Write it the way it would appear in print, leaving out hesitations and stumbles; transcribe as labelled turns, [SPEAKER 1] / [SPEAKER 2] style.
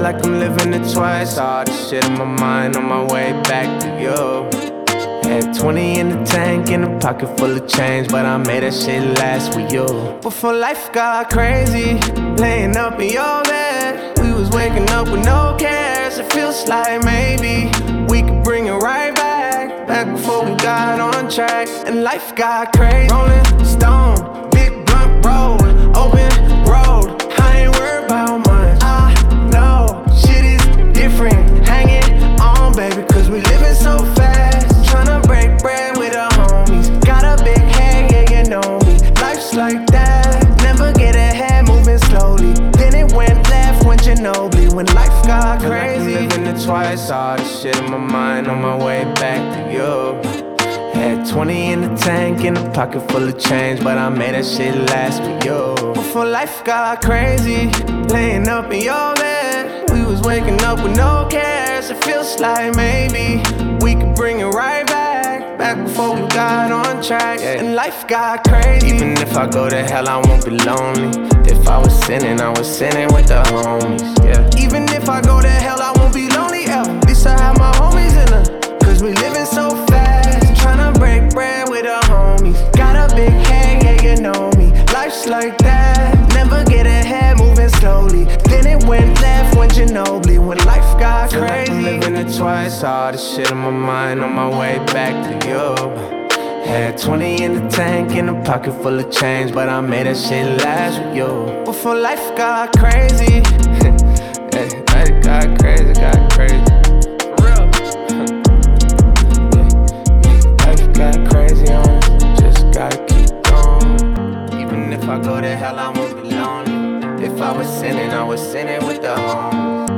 [SPEAKER 1] like I'm living it twice. All this shit in my mind on my way back to you. Had 20 in the tank and a pocket full of change, but I made that shit last with you. Before life got crazy, laying up in your bed, we was waking up with no cares. It feels like maybe we could bring it right back before we got on track. And life got crazy. Rolling stone, big blunt roll, open road. I ain't worried about much. I know shit is different, hanging on, baby, cause we living so fast. Tryna break bread with the homies. Got a big head, yeah, you know me. Life's like that, never get ahead, moving slowly. Then it went left, went Ginobili. When life got crazy, like I'm living it twice. All this shit in my mind on my way back to you. Had 20 in the tank and a pocket full of change, but I made that shit last with you. Before life got crazy, laying up in your bed, we was waking up with no cares. It feels like maybe we could bring it right back before we got on track. And life got crazy. Even if I go to hell, I won't be lonely. If I was sinning, I was sinning with the homies, yeah. Even if I go to hell, I won't be lonely ever. At least I have my homies in her, cause we living so fast. Tryna break bread with the homies. Got a big head, yeah, you know me. Life's like that, never get ahead, moving slowly. Then it went left, went Ginobili. When life got crazy, like I'm living it twice. All this shit in my mind on my way back to you. Had 20 in the tank and a pocket full of change, but I made that shit last with you. Before life got crazy, hey, life got crazy, got crazy. For real. Life got crazy on us, just gotta keep going. Even if I go to hell, I won't be lonely. If I was sinning with the homies.